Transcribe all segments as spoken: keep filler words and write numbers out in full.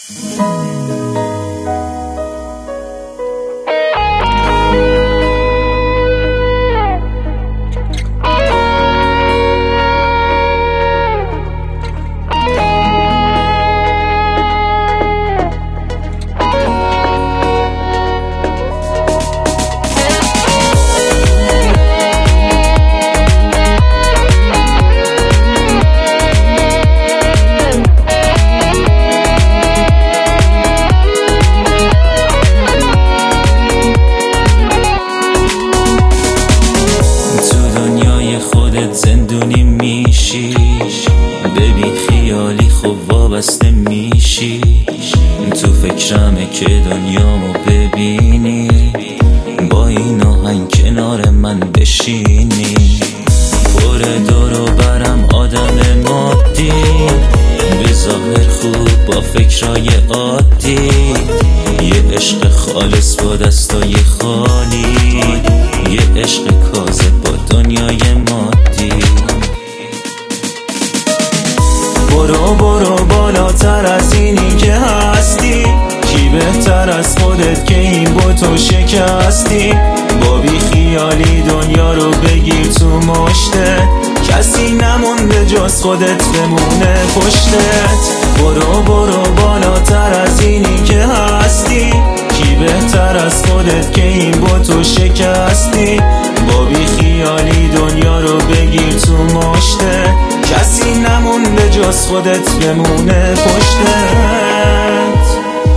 زندونی میشی، ببین خیالی خوب وابسته میشی. تو فکرمه که دنیامو ببینی، با این آهنگ کنار من بشینی. پر دور و برم آدم مادی، به ظاهر خوب با فکرای عادی. یه عشق خالص با دستای خالی، یه عشق کاذب با دنیای مادی. برو برو بالاتر از اینی که هستی، کی بهتر از خودت که این بوتو شکستی. با بی خیالی دنیا رو بگیر تو مشتت، کسی نمونده جز خودت بمونه پشتت. برو برو بالاتر از اینی که هستی، کی بهتر از خودت که این بوتو شکستی. با بی خیالی دنیا رو بگیر تو مشتت، کسی نمونده جز خودت بمونه پشتت.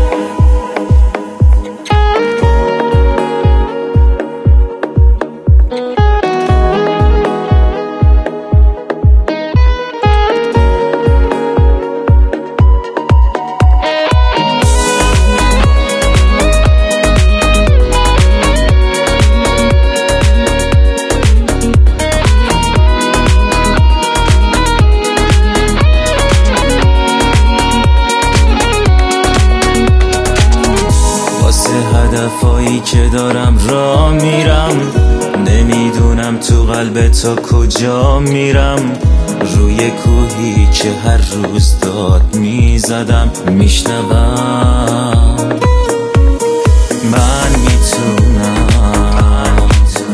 هدفایی که دارم را میرم، نمیدونم تو قلب تا کجا میرم. روی کوهی که هر روز داد میزدم، میشنوم من میتونم،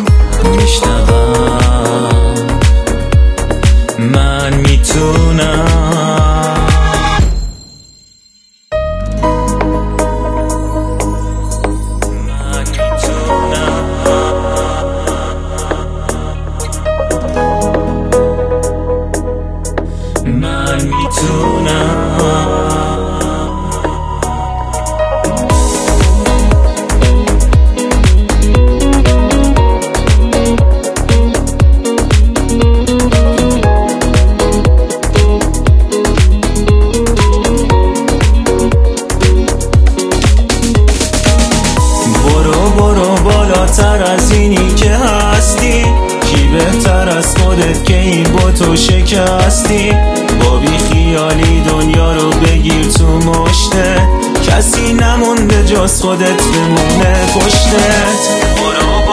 میشنوم من میتونم. من میتونم. برو برو بالاتر از اینی که هستی، کی بهتر از خودت که این بوتو شکستی. با بی خیالی دنیا رو بگیر تو مشتت، کسی نمونده جز خودت بمونه پشتت. برو